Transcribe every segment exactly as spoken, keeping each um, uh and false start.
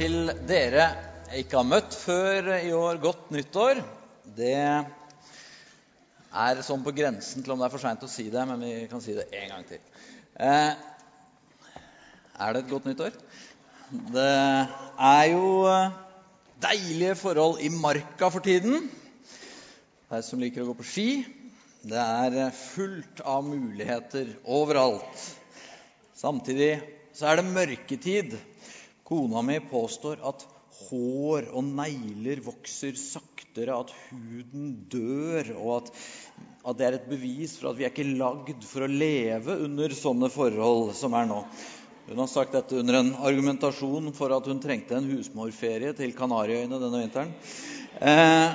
til dere jeg ikke har møtt før i år. Godt nyttår. Det er sånn på grensen til om det er for sent å si det, men vi kan si det en gang til. Eh, er det et godt nyttår? Det er jo deilige forhold i marka for tiden. Det er som liker å gå på ski. Det er fullt av muligheter overalt. Samtidig så er det mørketid. Kona mi påstår at hår og negler vokser saktere, at huden dør, og at, at det er et bevis for at vi er ikke lagd for å leve under sånne forhold som er nå. Hun har sagt dette under en argumentasjon for at hun trengte en husmorferie til Kanariøyene denne vinteren. Eh,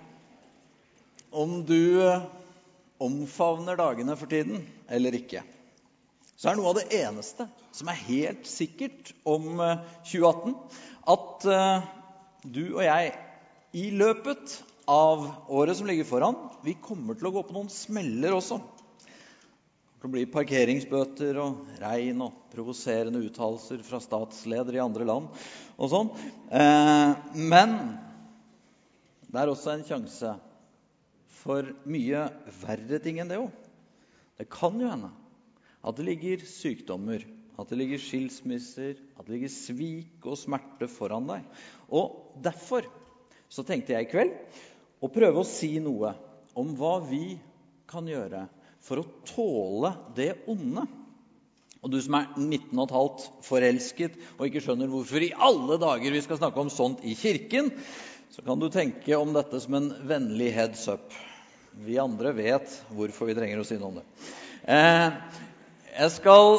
om du omfavner dagene for tiden, eller ikke, så er noe av det eneste som er helt sikkert om tjue atten, at uh, du og jeg i løpet av året som ligger foran, vi kommer til å gå på noen smeller også. Det blir parkeringsbøter og regn og provoserende uttalelser fra statsledere i andre land og sånn. Uh, men det er også en sjanse for mye verre ting enn det jo. Det kan jo hende at det ligger sykdommer, at det ligger skilsmisser, at det ligger svik og smerte foran deg. Og derfor så tenkte jeg i kveld å prøve å si noe om hva vi kan gjøre for å tåle det onde. Og du som er nitten og et halvt forelsket og ikke skjønner hvorfor i alle dager vi skal snakke om sånt i kirken, så kan du tenke om dette som en vennlig heads up. Vi andre vet hvorfor vi trenger å si noe om det. Eh, Jeg skal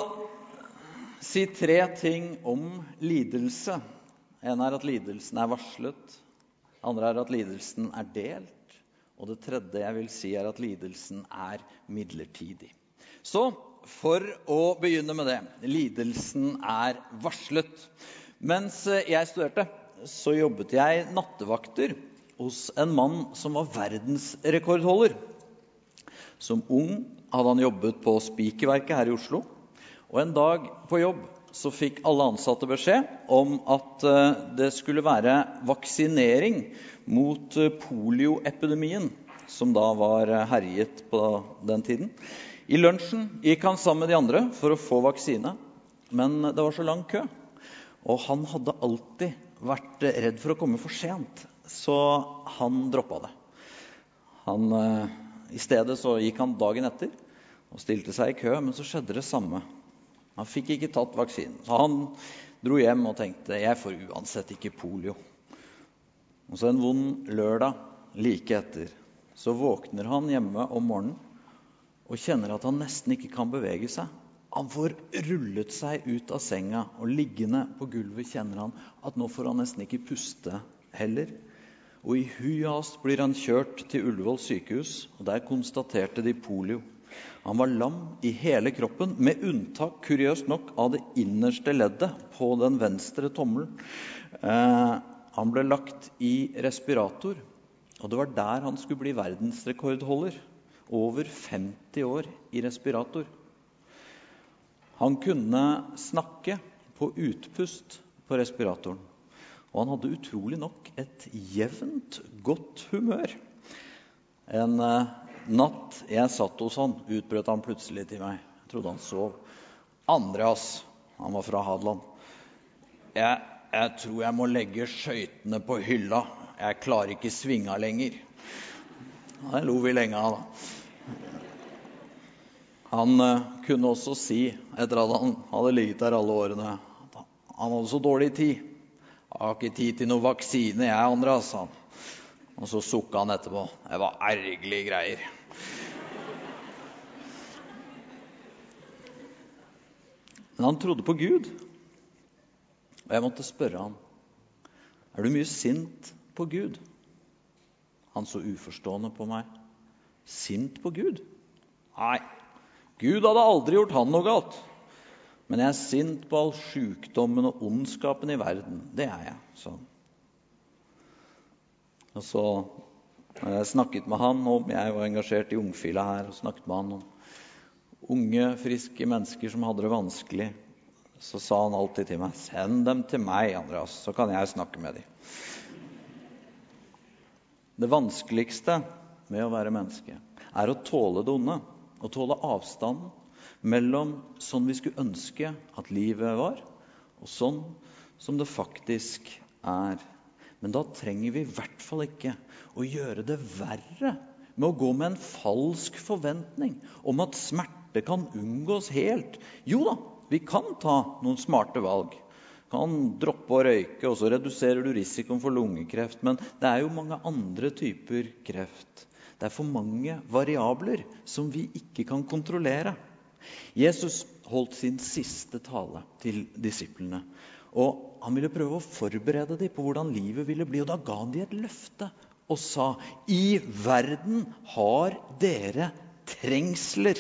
si tre ting om lidelse. En er at lidelsen er varslet. Andre er at lidelsen er delt. Og det tredje jeg vil si er at lidelsen er midlertidig. Så for å begynne med det. Lidelsen er varslet. Mens jeg studerte, så jobbet jeg nattevakter hos en mann som var verdensrekordholder. Som ung hadde han jobbet på Spikerverket her i Oslo, og en dag på jobb så fikk alle ansatte beskjed om at det skulle være vaksinering mot polioepidemien, som da var herjet på den tiden. I lunsjen gikk han sammen med de andre for å få vaksine, men det var så lang kø, og han hadde alltid vært redd for å komme for sent, så han droppet det. Han... I stedet så gikk han dagen etter og stilte seg i kø, men så skjedde det samme. Han fikk ikke tatt vaksinen. Så han dro hjem og tenkte, jeg får uansett ikke polio. Og så en vond lørdag like etter, så våkner han hjemme om morgenen og kjenner at han nesten ikke kan bevege seg. Han får rullet seg ut av senga, og liggende på gulvet kjenner han at nå får han nesten ikke puste heller. Og i hui og hast blir han kjørt til Ullevål sykehus, og der konstaterte de polio. Han var lam i hele kroppen, med unntak, kuriøst nok, av det innerste leddet på den venstre tommelen. Eh, han ble lagt i respirator, og det var der han skulle bli verdensrekordholder. Over femti år i respirator. Han kunne snakke på utpust på respiratoren. Og han hadde utrolig nok et jevnt godt humør. En uh, natt jeg satt hos han, utbrøt han plutselig til meg. Jeg trodde han sov. Andreas, han var fra Hadeland. Jeg, jeg tror jeg må legge skøytene på hylla. Jeg klarer ikke svinga lenger. Det lo vi lenge av da. Han uh, kunne også si, etter at han hadde ligget der alle årene, at han hadde så dårlig tid. Jeg har ikke tid til noen vaksine, jeg, Andreas, sa han. Og så sukket han etterpå. Det var ergerlige greier. Men han trodde på Gud. Og jeg måtte spørre han, er du mye sint på Gud? Han så uforstående på meg. Sint på Gud? Nei, Gud hadde aldri gjort han noe galt. Men jeg er sint på all sykdommen og ondskapen i verden. Det er jeg, sånn. Og så har jeg snakket med han om, jeg var engasjert i Ungfila her, og snakket med han om unge, friske mennesker som hadde det vanskelig. så sa han alltid til meg, send dem til meg, Andreas, så kan jeg snakke med dem. Det vanskeligste med å være menneske er å tåle det onde, å tåle avstanden mellom sånn vi skulle ønske at livet var, og sånn som det faktisk er. Men da trenger vi i hvert fall ikke å gjøre det verre med å gå med en falsk forventning om at smerte kan unngås helt. Jo da, vi kan ta noen smarte valg. Kan droppe å røyke, og så reduserer du risikoen for lungekreft. Men det er jo mange andre typer kreft. Det er for mange variabler som vi ikke kan kontrollere. Jesus holdt sin siste tale til disiplene, og han ville prøve å forberede dem på hvordan livet ville bli, og da ga han dem et løfte og sa, i verden har dere trengsler.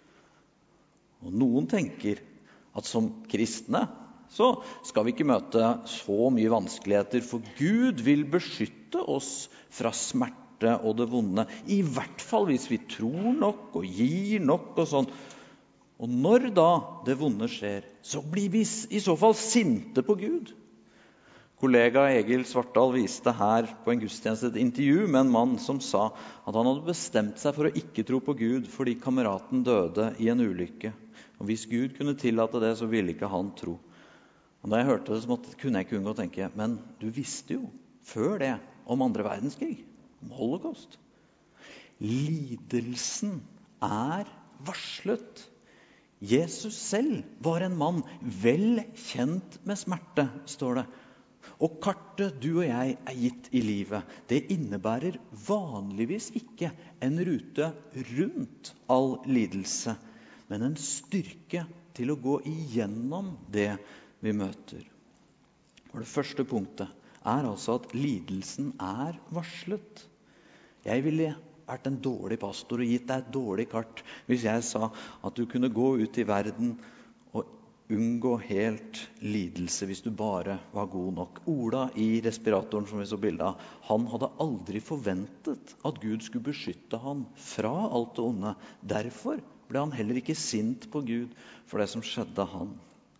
Og noen tenker at som kristne så skal vi ikke møte så mye vanskeligheter, for Gud vil beskytte oss fra smerte og det vonde, i hvert fall hvis vi tror nok og gir nok og sånn. Og når da det vonde skjer, så blir vi i så fall sinte på Gud. Kollega Egil Svartdal viste her på en gudstjeneste et intervju med en mann som sa at han hadde bestemt seg for å ikke tro på Gud fordi kameraten døde i en ulykke. Og hvis Gud kunne tillate det, så ville ikke han tro. Og da jeg hørte det, så måtte, kunne jeg ikke unngå å tenke, men du visste jo før det om andre verdenskrig, om holocaust. Lidelsen er varslet. Jesus selv var en mann vel kjent med smerte, står det. Og kartet du og jeg er gitt i livet, det innebærer vanligvis ikke en rute rundt all lidelse, men en styrke til å gå igjennom det vi møter. Og det første punktet er altså at lidelsen er varslet. Jeg ville vært en dårlig pastor og gitt deg et dårlig kart hvis jeg sa at du kunne gå ut i verden og unngå helt lidelse hvis du bare var god nok. Ola i respiratoren som vi så bildet av, han hadde aldri forventet at Gud skulle beskytte han fra alt det onde. Derfor ble han heller ikke sint på Gud for det som skjedde han.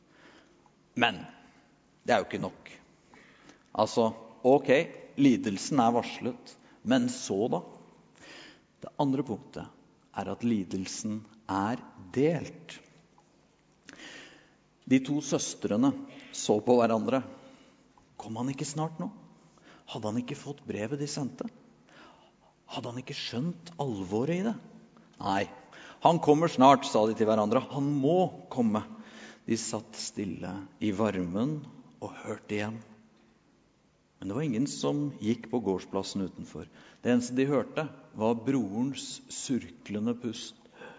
Men det er jo ikke nok. Altså, ok, lidelsen er varslet, men så da? Det andre punktet er at lidelsen er delt. De to søstrene så på hverandre. Kom han ikke snart nå? Hadde han ikke fått brevet de sendte? Hadde han ikke skjønt alvoret i det? Nei, han kommer snart, sa de til hverandre. Han må komme. De satt stille i varmen og hørte igjen. Men det var ingen som gikk på gårdsplassen utenfor. Det eneste de hørte var brorens surklende pust.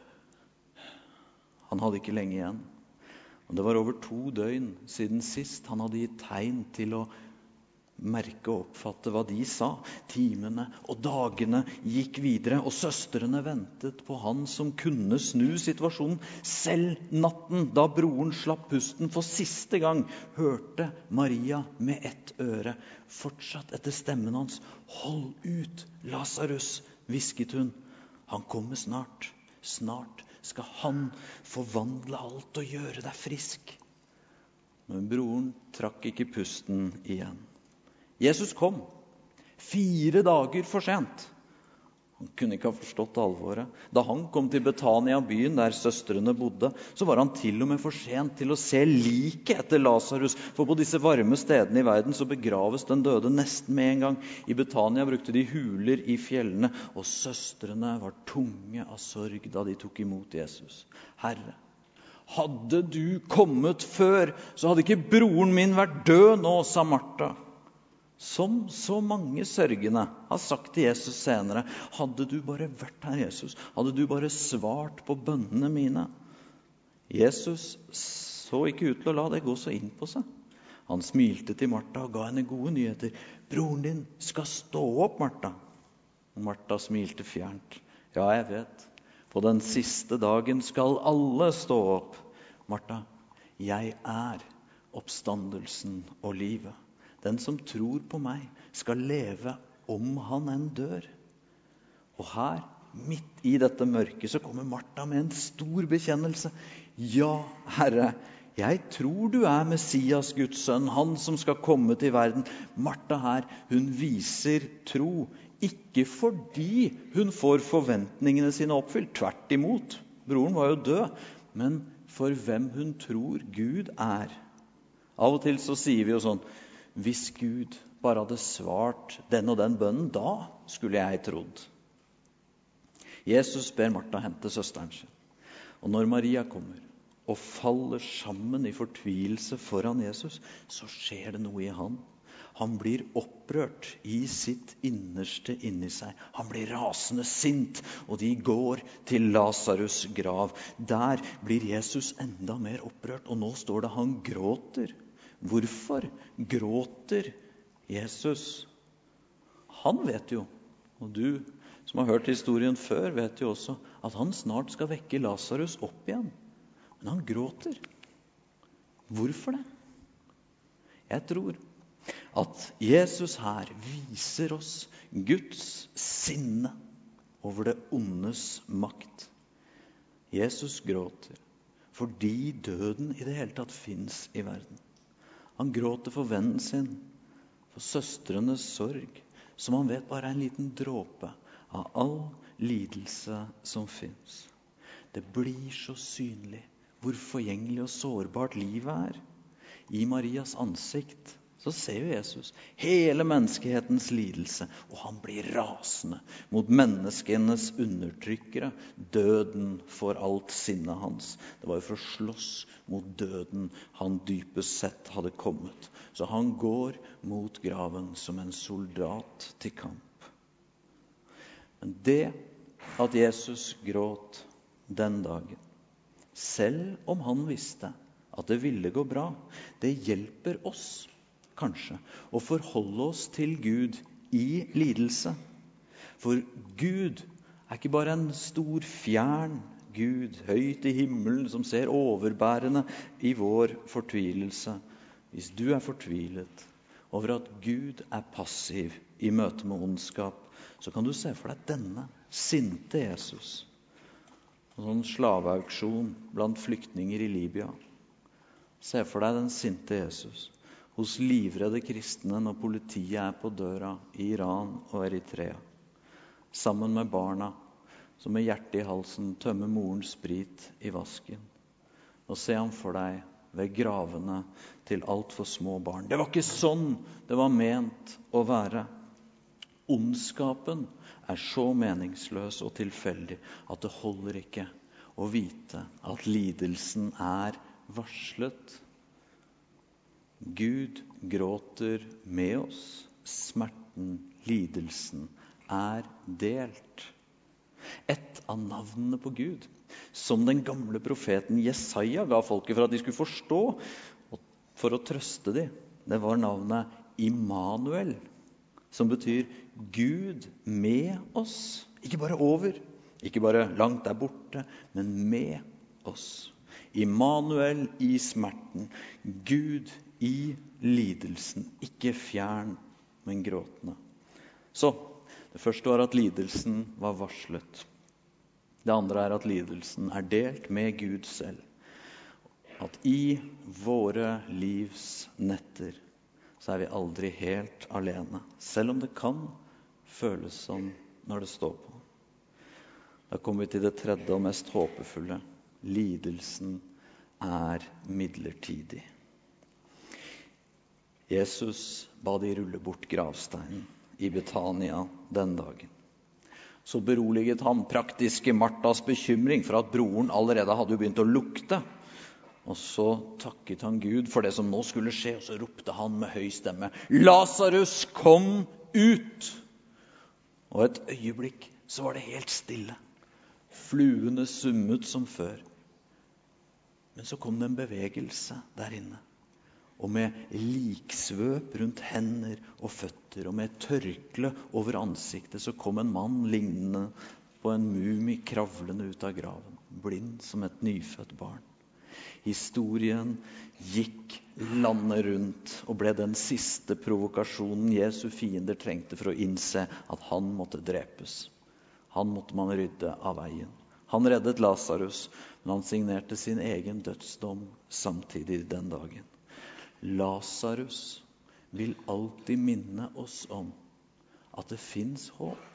Han hadde ikke lenge igjen. Og det var over to døgn siden sist han hadde gitt tegn til å merke og oppfatte hva de sa. Timene og dagene gikk videre, og søstrene ventet på han som kunne snu situasjonen. Selv natten, da broren slapp pusten for siste gang, hørte Maria med ett øre, fortsatt etter stemmen hans. Hold ut, Lazarus, hvisket hun. Han kommer snart, snart skal han forvandle alt og gjøre deg frisk. Men broren trakk ikke pusten igjen. Jesus kom, fire dager for sent. Han kunne ikke ha forstått alvoret. Da han kom til Betania, byen der søstrene bodde, så var han til og med for sent til å se liket etter Lazarus. For på disse varme stedene i verden så begraves den døde nesten med en gang. I Betania brukte de huler i fjellene, og søstrene var tunge av sorg da de tok imot Jesus. Herre, hadde du kommet før, så hadde ikke broren min vært død nå, sa Martha. Som så mange sørgende har sagt til Jesus senere, hadde du bare vært her, Jesus, hadde du bare svart på bønnene mine. Jesus så ikke ut til å la det gå så inn på seg. Han smilte til Martha og ga henne gode nyheter. Broren din skal stå opp, Martha. Og Martha smilte fjernt. Ja, jeg vet. På den siste dagen skal alle stå opp. Martha, jeg er oppstandelsen og livet. Den som tror på meg skal leve om han enn dør. Og her, midt i dette mørket, så kommer Martha med en stor bekjennelse. Ja, Herre, jeg tror du er Messias, Guds sønn, han som skal komme til verden. Martha her, hun viser tro, ikke fordi hun får forventningene sine oppfylt, tvert imot. Broren var jo død, men for hvem hun tror Gud er. Av og til så sier vi jo sånn, hvis Gud bare hadde svart den og den bønnen, da skulle jeg trodd. Jesus ber Martha hente søsteren sin. Og når Maria kommer og faller sammen i fortvilelse foran Jesus, så skjer det noe i han. Han blir opprørt i sitt innerste inni seg. Han blir rasende sint, og de går til Lazarus grav. Der blir Jesus enda mer opprørt, og nå står det han gråter. Hvorfor gråter Jesus? Han vet jo, og du som har hørt historien før, vet jo også at han snart skal vekke Lazarus opp igjen. Men han gråter. Hvorfor det? Jeg tror at Jesus her viser oss Guds sinne over det ondes makt. Jesus gråter fordi døden i det hele tatt finnes i verden. Han gråter for vennen sin, for søstrenes sorg, som han vet bare er en liten dråpe av all lidelse som finnes. Det blir så synlig hvor forgjengelig og sårbart livet er. I Marias ansikt så ser jo Jesus hele menneskehetens lidelse, og han blir rasende mot menneskenes undertrykkere. Døden for alt sinnet hans. Det var jo for å slåss mot døden han dypest sett hadde kommet. Så han går mot graven som en soldat til kamp. Men det at Jesus gråt den dagen, selv om han visste at det ville gå bra, det hjelper oss kanskje å forholde oss til Gud i lidelse. For Gud er ikke bare en stor fjern Gud, høyt i himmelen, som ser overbærende i vår fortvilelse. Hvis du er fortvilet over at Gud er passiv i møte med ondskap, så kan du se for deg denne sinte Jesus. En sånn slaveauksjon blant flyktninger i Libya. Se for deg den sinte Jesus hos livredde kristne når politiet er på døra i Iran og Eritrea. Sammen med barna som med hjertet i halsen tømmer morens sprit i vasken. Og se ham for deg ved gravene til alt for små barn. Det var ikke sånn det var ment å være. Ondskapen er så meningsløs og tilfeldig at det holder ikke å vite at lidelsen er varslet. Gud gråter med oss. Smerten, lidelsen er delt. Et av navnene på Gud, som den gamle profeten Jesaja ga folket for at de skulle forstå, og for å trøste dem, det var navnet Immanuel, som betyr Gud med oss. Ikke bare over, ikke bare langt der borte, men med oss. Immanuel i smerten, Gud i lidelsen, ikke fjern, men gråtende. Så, det første var at lidelsen var varslet. Det andre er at lidelsen er delt med Gud selv. At i våre livs netter, så er vi aldri helt alene, selv om det kan føles som når det står på. Da kommer vi til det tredje og mest håpefulle. Lidelsen er midlertidig. Jesus ba de rulle bort gravsteinen i Betania den dagen. Så beroliget han praktiske Martas bekymring for at broren allerede hadde begynt å lukte. Og så takket han Gud for det som nå skulle skje, og så ropte han med høy stemme: Lazarus, kom ut! Og et øyeblikk så var det helt stille. Fluene summet som før. Men så kom det en bevegelse der inne. Og med liksvøp rundt hender og føtter, og med et tørkle over ansiktet, så kom en mann lignende på en mumie kravlende ut av graven, blind som et nyfødt barn. Historien gikk landet rundt og ble den siste provokasjonen Jesu fiender trengte for å innse at han måtte drepes. Han måtte man rydde av veien. Han reddet Lazarus, men han signerte sin egen dødsdom samtidig den dagen. Lazarus vil alltid minne oss om at det finnes håp.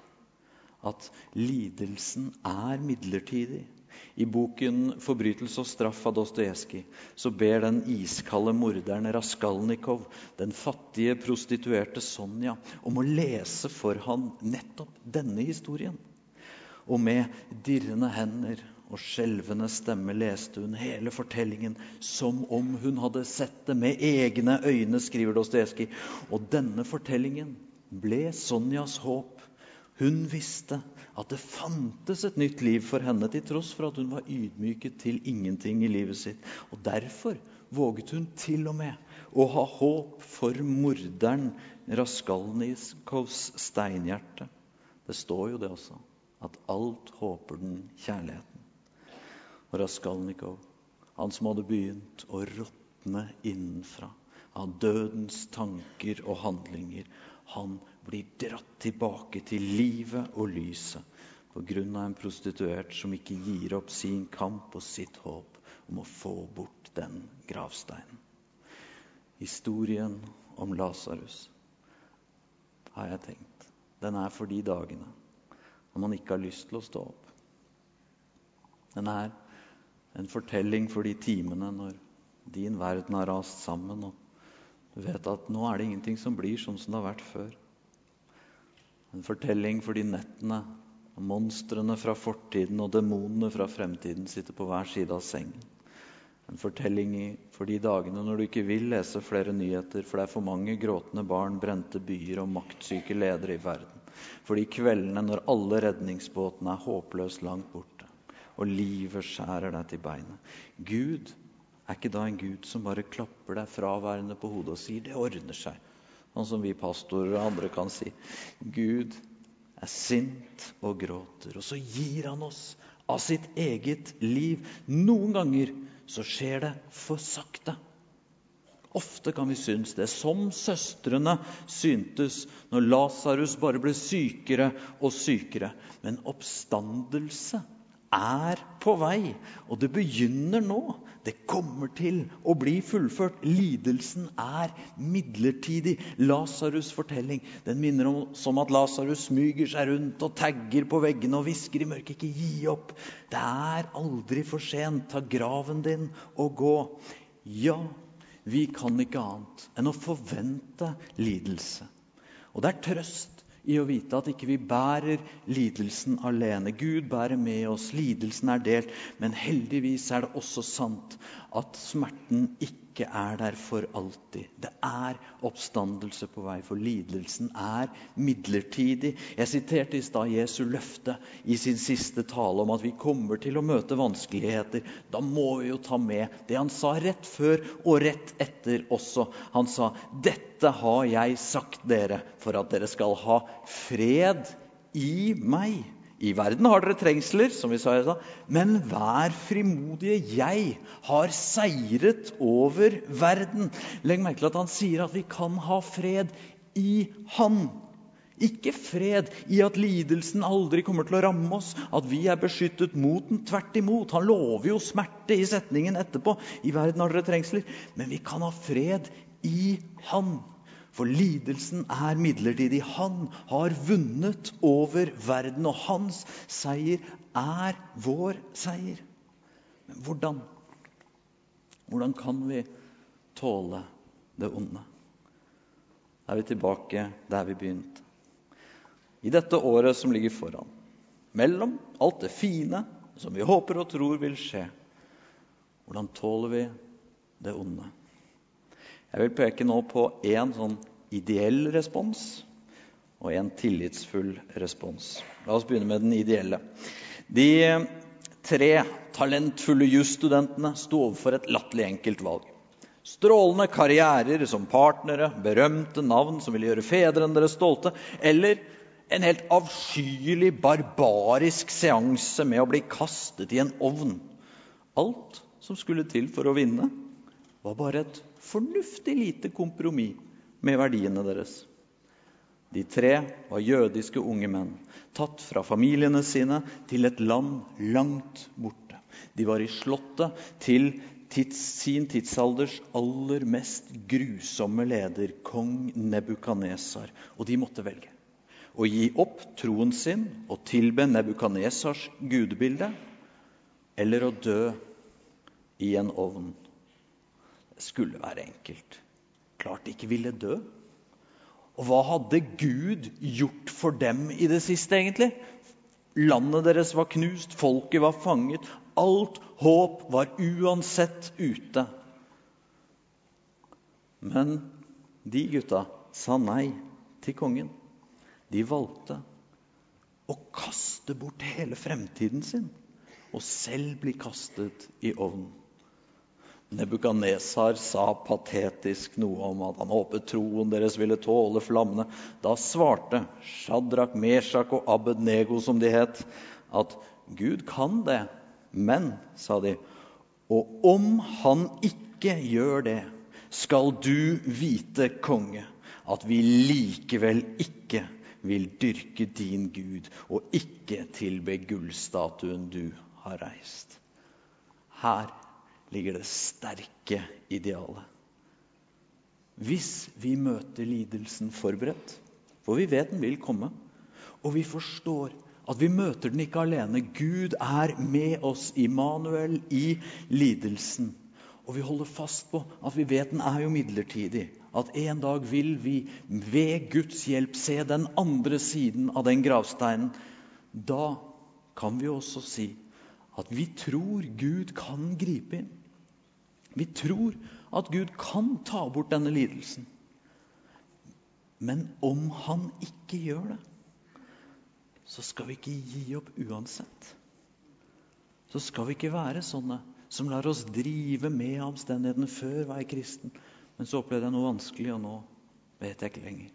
At lidelsen er midlertidig. I boken Forbrytelse og straff av Dostojevskij så ber den iskalde morderen Raskolnikov den fattige prostituerte Sonja om å lese for han nettopp denne historien. Og med dirrende hender og skjelvende stemme leste hun hele fortellingen som om hun hadde sett det med egne øyne, skriver Dostojevskij. Og denne fortellingen ble Sonjas håp. Hun visste at det fantes et nytt liv for henne, til tross for at hun var ydmyket til ingenting i livet sitt. Og derfor våget hun til og med å ha håp for morderen Raskolnikovs steinhjerte. Det står jo det også, at alt håper den kjærligheten. Og Raskolnikov, han som hadde begynt å råtne innenfra av dødens tanker og handlinger, han blir dratt tilbake til livet og lyset på grunn av en prostituert som ikke gir opp sin kamp og sitt håp om å få bort den gravsteinen. Historien om Lazarus, har jeg tenkt, den er for de dagene når man ikke har lyst til å stå opp. Den er en fortelling for de timene når din verden har rast sammen, og du vet at nå er det ingenting som blir sånn som det har vært før. En fortelling for de nettene, og monstrene fra fortiden og demonene fra fremtiden sitter på hver side av sengen. En fortelling for de dagene når du ikke vil lese flere nyheter, for det er for mange gråtende barn, brente byer og maktsyke ledere i verden. For de kveldene når alle redningsbåtene er håpløst langt borte, og livet skjærer deg til beinet. Gud er ikke da en Gud som bare klapper deg fraværende på hodet og sier det ordner seg. Sånn som vi pastorer og andre kan si. Gud er sint og gråter, og så gir han oss av sitt eget liv. Noen ganger så skjer det for sakte. Ofte kan vi synes det, som søstrene syntes når Lazarus bare ble sykere og sykere. Men oppstandelse er på vei, og det begynner nå. Det kommer til å bli fullført. Lidelsen er midlertidig. Lazarus' fortelling, den minner oss om at Lazarus smyger seg rundt og tagger på veggene og visker i mørket, ikke gi opp. Det er aldri for sent. Ta graven din og gå. Ja, vi kan ikke annet enn å forvente lidelse. Og det er trøst i å vite at ikke vi bærer lidelsen alene. Gud bærer med oss, lidelsen er delt, men heldigvis er det også sant at smerten ikke er der for alltid. Det er oppstandelse på vei, for lidelsen er midlertidig. Jeg siterte i stad Jesu løfte i sin siste tale om at vi kommer til å møte vanskeligheter. Da må vi jo ta med det han sa rett før og rett etter også. Han sa, dette har jeg sagt dere for at dere skal ha fred i meg. I verden har dere trengsler, som vi sa i stad, men vær frimodige, jeg har seiret over verden. Legg merke til at han sier at vi kan ha fred i han. Ikke fred i at lidelsen aldri kommer til å ramme oss, at vi er beskyttet mot den, tvert imot. Han lover jo smerte i setningen etterpå. I verden har dere trengsler, men vi kan ha fred i han. For lidelsen er midlertidig. Han har vunnet over verden, og hans seier er vår seier. Men hvordan? Hvordan kan vi tåle det onde? Da er vi tilbake der vi begynte. I dette året som ligger foran, mellom alt det fine som vi håper og tror vil skje, hvordan tåler vi det onde? Jeg vil peke nå på en sånn ideell respons og en tillitsfull respons. La oss begynne med den ideelle. De tre talentfulle jusstudentene sto overfor et latterlig enkelt valg. Strålende karrierer som partnere, berømte navn som ville gjøre fedrene deres stolte, eller en helt avskyelig, barbarisk seanse med å bli kastet i en ovn. Alt som skulle til for å vinne var bare et fornuftig lite kompromiss med verdiene deres. De tre var jødiske unge menn, tatt fra familiene sine til et land langt borte. De var i slottet til tids, sin tidsalders aller mest grusomme leder, kong Nebukadnesar. Og de måtte velge å gi opp troen sin og tilbe Nebukadnesars gudebilde, eller å dø i en ovn. Det skulle være enkelt. Klart de ikke ville dø. Og hva hadde Gud gjort for dem i det siste egentlig? Landet deres var knust, folket var fanget, alt håp var uansett ute. Men de gutta sa nei til kongen. De valgte å kaste bort hele fremtiden sin, og selv bli kastet i ovnen. Nebukadnesar sa patetisk noe om at han håpet troen deres ville tåle flammene. Da svarte Shadrach, Meshach og Abednego, som de het, at Gud kan det. Men, sa de, og om han ikke gjør det, skal du vite, konge, at vi likevel ikke vil dyrke din Gud og ikke tilbe gullstatuen du har reist. Her ligger det sterke idealet. Hvis vi møter lidelsen forberedt, for vi vet den vil komme, og vi forstår at vi møter den ikke alene. Gud er med oss, Immanuel, i lidelsen. Og vi holder fast på at vi vet den er jo midlertidig. At en dag vil vi ved Guds hjelp se den andre siden av den gravsteinen. Da kan vi også si at vi tror Gud kan gripe inn. Vi tror at Gud kan ta bort denne lidelsen. Men om han ikke gjør det, så skal vi ikke gi opp uansett. Så skal vi ikke være sånne som lar oss drive med omstendighetene. Før var jeg kristen, men så opplevde jeg noe vanskelig, og nå vet jeg ikke lenger.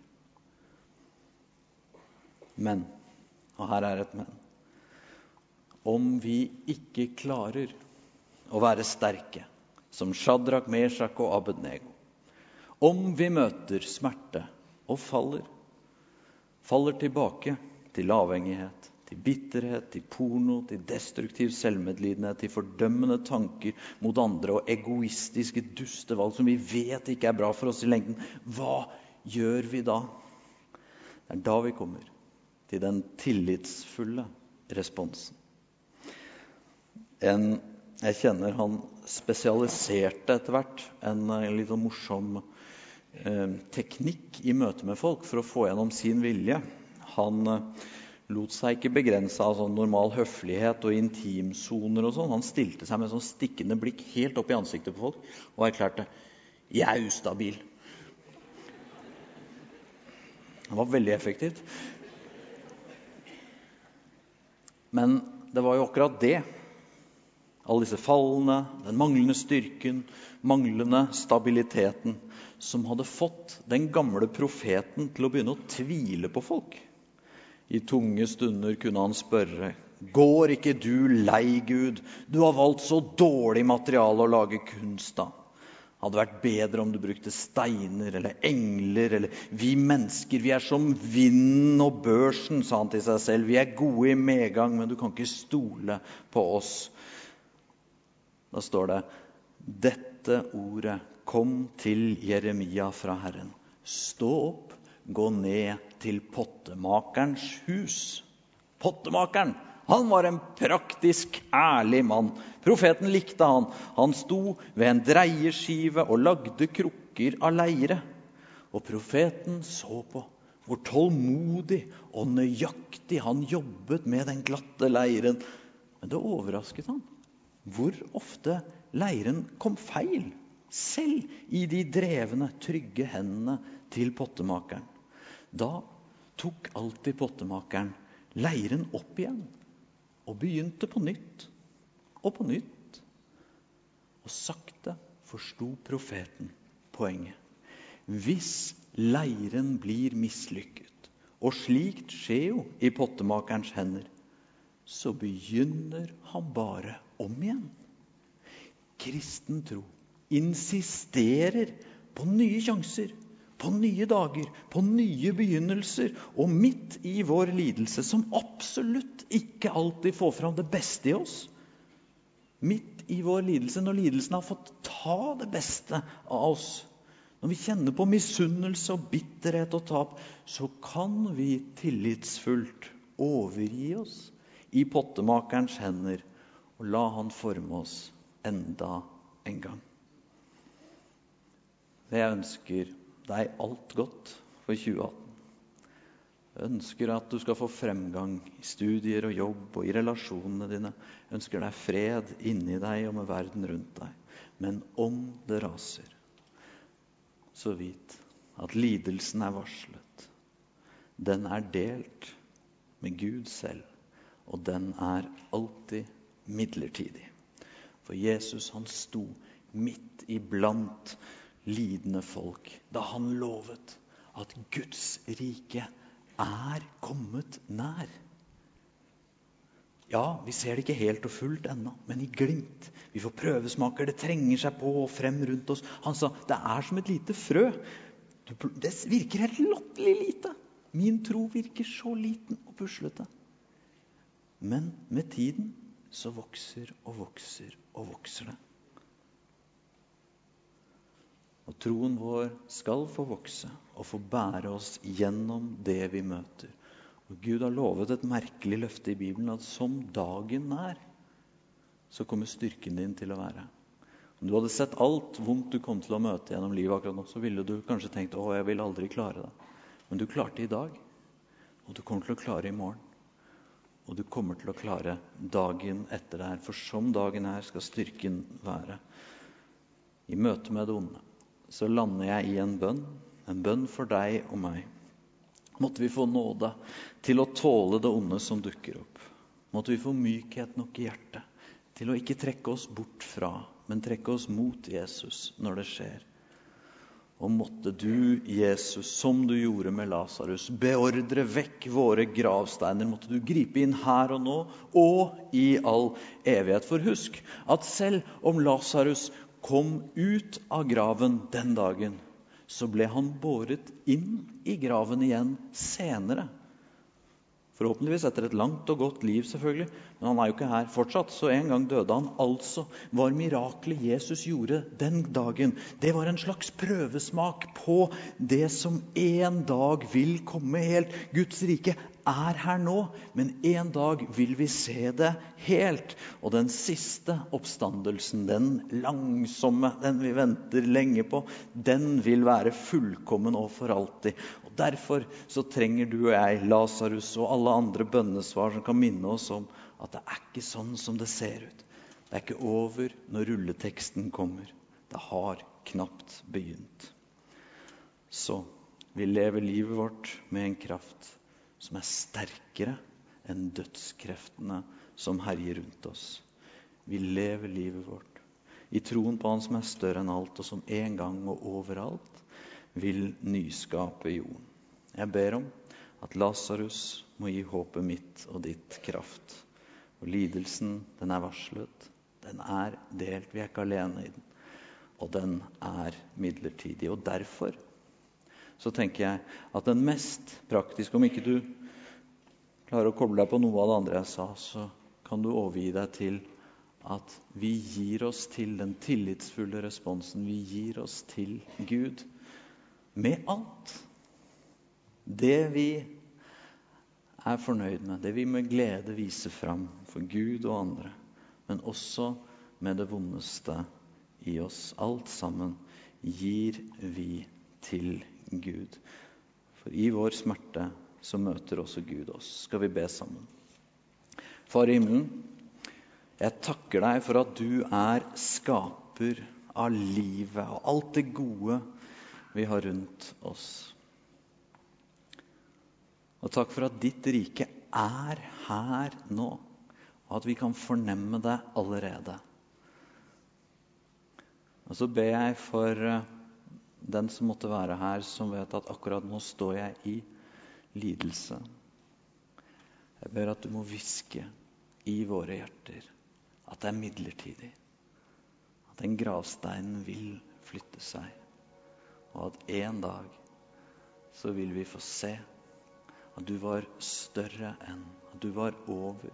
Men, og her er et men, om vi ikke klarer å være sterke, som Shadrach, Meshach og Abednego, om vi møter smerte og faller, faller tilbake til avhengighet, til bitterhet, til porno, til destruktiv selvmedlidenhet, til fordømmende tanker mot andre og egoistiske dustevalg som vi vet ikke er bra for oss i lengden, hva gjør vi da? Det er da vi kommer til den tillitsfulle responsen. En Jeg kjenner han spesialiserte etter hvert en, en litt morsom eh, teknikk i møte med folk for å få gjennom sin vilje. Han eh, lot seg ikke begrense av sånn normal høflighet og intimsoner og sånn. Han stilte seg med sånn stikkende blikk helt opp i ansiktet på folk og erklærte: «Jeg er ustabil». Det var veldig effektivt. Men det var jo akkurat det. Alle disse fallene, den manglende styrken, manglende stabiliteten, som hadde fått den gamle profeten til å begynne å tvile på folk. I tunge stunder kunne han spørre: «Går ikke du lei, Gud? Du har valgt så dårlig materiale å lage kunst av. Hadde vært bedre om du brukte steiner eller engler, eller vi mennesker, vi er som vinden og børsen», sa han til seg selv. «Vi er gode i medgang, men du kan ikke stole på oss.» Da står det: «Dette ordet kom til Jeremia fra Herren. Stå opp, gå ned til pottemakerens hus.» Pottemakeren, han var en praktisk, ærlig mann. Profeten likte han. Han sto ved en dreieskive og lagde krukker av leire. Og profeten så på hvor tålmodig og nøyaktig han jobbet med den glatte leiren. Men det overrasket han hvor ofte leiren kom feil, selv i de drevne, trygge hendene til pottemakeren. Da tok alltid pottemakeren leiren opp igjen, og begynte på nytt, og på nytt. Og sakte forsto profeten poenget. Hvis leiren blir mislykket, og slikt skjer jo i pottemakerens hender, så begynner han bare om igjen. Kristen tro insisterer på nye sjanser på nye dager, på nye begynnelser, og midt i vår lidelse, som absolutt ikke alltid får fram det beste i oss. Midt i vår lidelse, når lidelsen har fått ta det beste av oss, når vi kjenner på misunnelse og bitterhet og tap, så kan vi tillitsfullt overgi oss i pottemakerens hender og la han forme oss enda en gang. Jeg ønsker deg alt godt for tjue atten. Jeg ønsker at du skal få fremgang i studier og jobb og i relasjonene dine. Jeg ønsker deg fred inni deg og med verden rundt deg. Men om det raser, så vit at lidelsen er varslet. Den er delt med Gud selv, og den er alltid midlertidig. For Jesus, han sto midt iblant lidende folk da han lovet at Guds rike er kommet nær. Ja, vi ser det ikke helt og fullt ennå, men i glimt. Vi får prøvesmaker, det trenger seg på og frem rundt oss. Han sa, det er som et lite frø. Det virker helt latterlig lite. Min tro virker så liten og puslete. Men med tiden så vokser og vokser og vokser det. Og troen vår skal få vokse og få bære oss gjennom det vi møter. Og Gud har lovet et merkelig løfte i Bibelen, at som dagen er, så kommer styrken din til å være. Om du hadde sett alt vondt du kom til å møte gjennom livet akkurat nå, så ville du kanskje tenkt, å, jeg vil aldri klare det. Men du klarte i dag, og du kommer til å klare i morgen. Og du kommer til å klare dagen etter det her, for som dagen er skal styrken være. I møte med det onde så lander jeg i en bønn, en bønn for deg og meg. Måtte vi få nåde til å tåle det onde som dukker opp. Måtte vi få mykhet nok i hjertet til å ikke trekke oss bort fra, men trekke oss mot Jesus når det skjer. Og måtte du, Jesus, som du gjorde med Lazarus, beordre vekk våre gravsteiner. Måtte du gripe inn her og nå, og i all evighet. For husk at selv om Lazarus kom ut av graven den dagen, så ble han båret inn i graven igjen senere. Forhåpentligvis etter et langt og godt liv selvfølgelig, men han er jo ikke her fortsatt, så en gang døde han. Altså var miraklet Jesus gjorde den dagen, det var en slags prøvesmak på det som en dag vil komme helt. Guds rike er her nå, men en dag vil vi se det helt. Og den siste oppstandelsen, den langsomme, den vi venter lenge på, den vil være fullkommen og for alltid. Og derfor så trenger du og jeg, Lazarus og alle andre bønnesvar som kan minne oss om at det er ikke sånn som det ser ut. Det er ikke over når rulleteksten kommer. Det har knapt begynt. Så vi lever livet vårt med en kraft som er sterkere enn dødskreftene som herjer rundt oss. Vi lever livet vårt i troen på han som er større enn alt, og som en gang og overalt vil nyskape jorden. Jeg ber om at Lazarus må gi håpet mitt og ditt kraft. Og lidelsen, den er varslet, den er delt, vi er ikke alene i den, og den er midlertidig. Og derfor så tenker jeg at den mest praktiske, om ikke du klarer å koble deg på noe av det andre jeg sa, så kan du overgi deg til at vi gir oss til den tillitsfulle responsen. Vi gir oss til Gud med alt. Det vi er fornøyd med, det vi med glede viser fram for Gud og andre, men også med det vondeste i oss. Alt sammen gir vi til Gud. For i vår smerte så møter også Gud oss. Skal vi be sammen? Far i himmelen, jeg takker deg for at du er skaper av livet og alt det gode vi har rundt oss. Og takk for at ditt rike er her nå, og at vi kan fornemme det allerede. Og så ber jeg for den som måtte være her, som vet at akkurat nå står jeg i lidelse. Jeg ber at du må viske i våre hjerter at det er midlertidig. At den gravsteinen vil flytte seg. Og at en dag så vil vi få se at du var større enn, at du var over,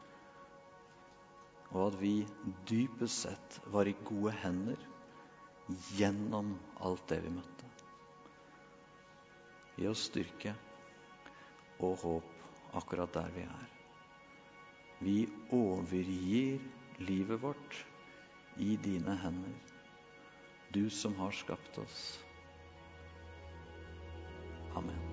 og at vi dypest sett var i gode hender gjennom alt det vi møtte. Gi oss styrke og håp akkurat der vi er. Vi overgir livet vårt i dine hender, du som har skapt oss. Amen.